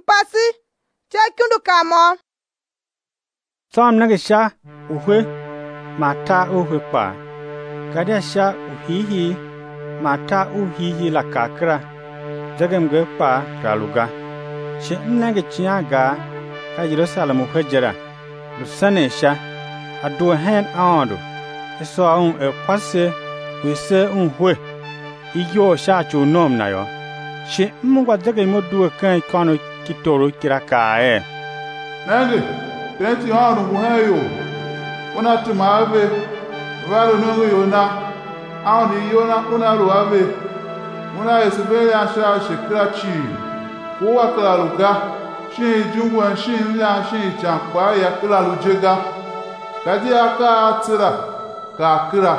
pasi che kundu kamo Tom nagisha uhwe mata uhwe pa kadia sha uhihi mata uhihi la kakra jagam ge pa raluga shi nagichiya ga ka Jerusalem hujera lusane sha adu hen ando eso un kwase wese unhwe iyo sha chu nom na yo shi mungwa jagam modu kan kono kitoro kiraka Nange Penti hanu muheyo Una tumave Valo nungu yona Auni yona una ruave Una esubele asha shikra chi Kuwa kala luga Shin jungwa shin lian shin chankwa ya kala lujega Kadi aka atira Ka kira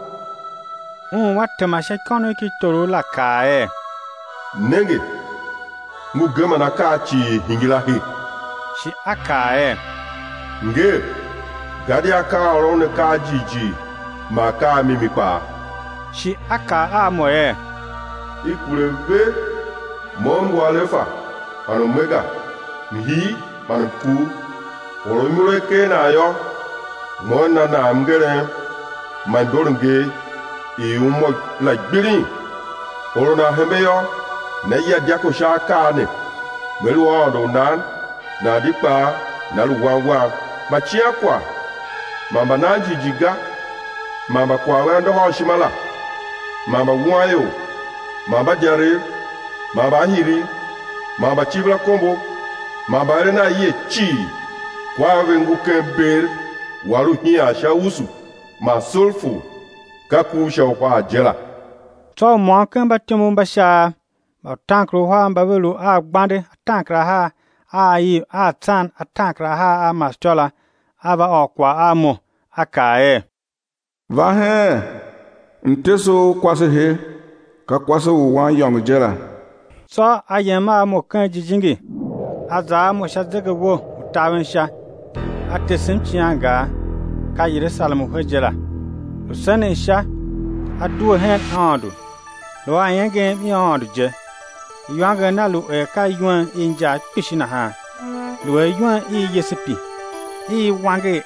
Wate masha kono kitoro la kae Nenge Mugema na kachi hingilahi Shi akae Nge Gadi aka orone ka jiji Ma ka mimipa Shi aka amoe Ikureve Mongo alefa Anomega Mihi Manku Oromureke na yo Mona na mgere Mandornge Iumo la gbiri Orona hembeyo Na iya diako shakane Melu odo nan Na dikpa Na luwawa Machia kwa Mamba nanji jiga Mamba kwa wendo hoshimala Mamba wayo Mamba jare Mamba hiri Mamba chibla kombo Mamba erena ye chi Kwa wengu kember Waru hiya sha usu Ma sulfu Kaku sha kwa jela To mwankan batemu basha Ba tankro ha mbavelu a gbande tankra ha Ayi a tan atankra ha a mastola ava okwa amo akae Vahe Nteso kwase he Ka kwase uwan yong jela So ayema mo kan jijingi Aza mo shazega wo utawen sha Atesim chianga Ka Jerusalem hujela Lusane sha Adu hen andu Lo ayenge mi andu je Yuanga na lu ka yuan inja pishina ha lu yuan yesepi wange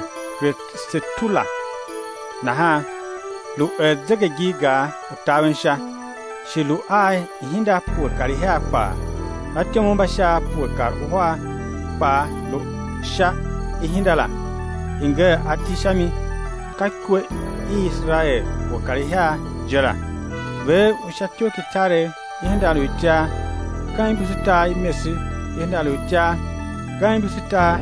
setula na ha lu zege giga utawensha shilu ai hinda pu kari ha pa atemu basha pu kar wa pa lu sha hindala inge atishami kakwe Israel wa kari ha jera we ushatyo kitare Yenda lutia, kan bisita imesi, yenda lutia, kan bisita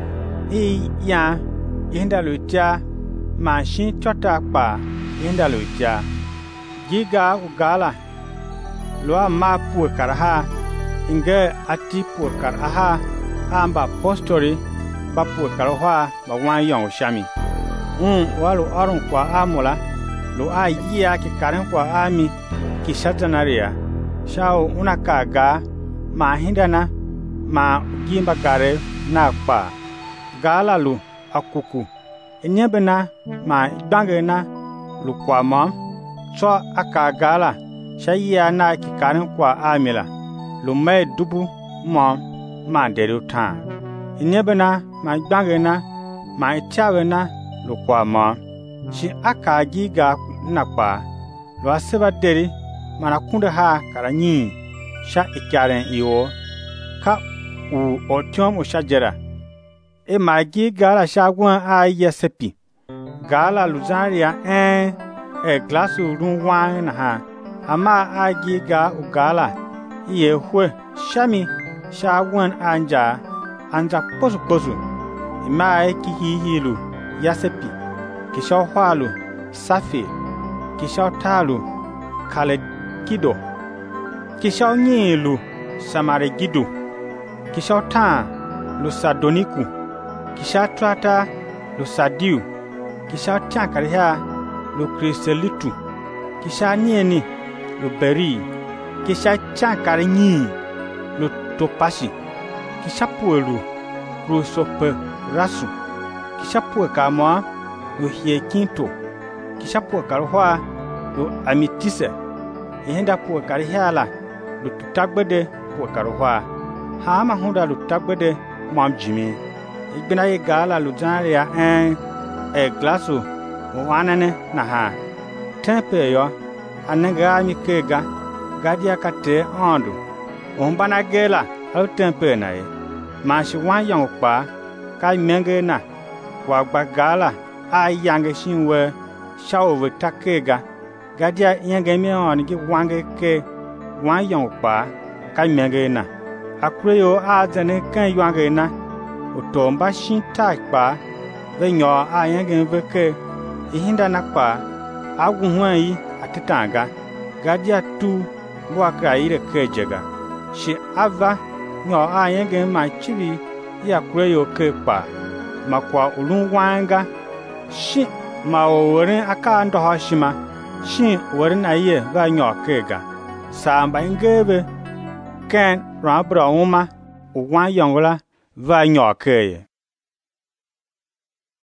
ya, yenda lutia, mashin chota pa, yenda lutia. Giga ugala, loa ma pu karaha, inge ati pu karaha, amba postori, ba pu karaha, ba wan yong shami. Walu arun kwa amola, lo a yia ki karen kwa ami, ki shatanaria. Shao unakaga ma hindana ma gimba gare na pa gala lu akuku enyebena ma bangena lu kwa mom so akagala shayya na kikarin kwa amila lu mai dubu mom ma deru ta enyebena ma bangena ma itawena lu kwa mom shi akagi ga na pa lu aseba deri mana kunda ha karanyi sha ikaren iwo ka u otiom ushajera e magi gala shagwan a yesepi gala luzaria glasu runwan na ha ama agi ga ugala iye hwe shami shagwan anja posu ima kihihilu yasepi kisha hwalu safi kisha talu kale Kido Kishao nyilu Samare gidu Kishao tan Lusadoniku Kishao trata Lusadiu Kishao tiankariha Lukristelitu Kishao nieni Luberi Kishao tiankari nyi Lutopashi Kishao puelu Krusope rasu Kishao puekama Luhie kinto Kishao puekaruwa Lu amitise Yenda pu karihala lu tutagbede pu karuwa ha ma hunda lu tagbede mom jimi igbina ye gala lu janria e glaso wanane na ha tempe yo ananga mi kega gadia kate ondu bana gela al tempe na ye ma shi wan yang pa ka menge na wa gbagala a yang shinwe shawo ve takega gadia yenge mi on gi wange ke wan yang pa ka menge na akreyo a jane kan yange na utomba shin ta pa ve nyo a yenge ve ke ihinda na pa agunhwan yi atitanga gadia tu bwa ka ire ke jega shi ava nyo a yenge ma chibi ya kureyo ke pa makwa ulun wanga shi ma orin aka ndo hoshima shi worin aye ba nyo kega samba ngebe ken rabra uma uwan yongla va nyo keye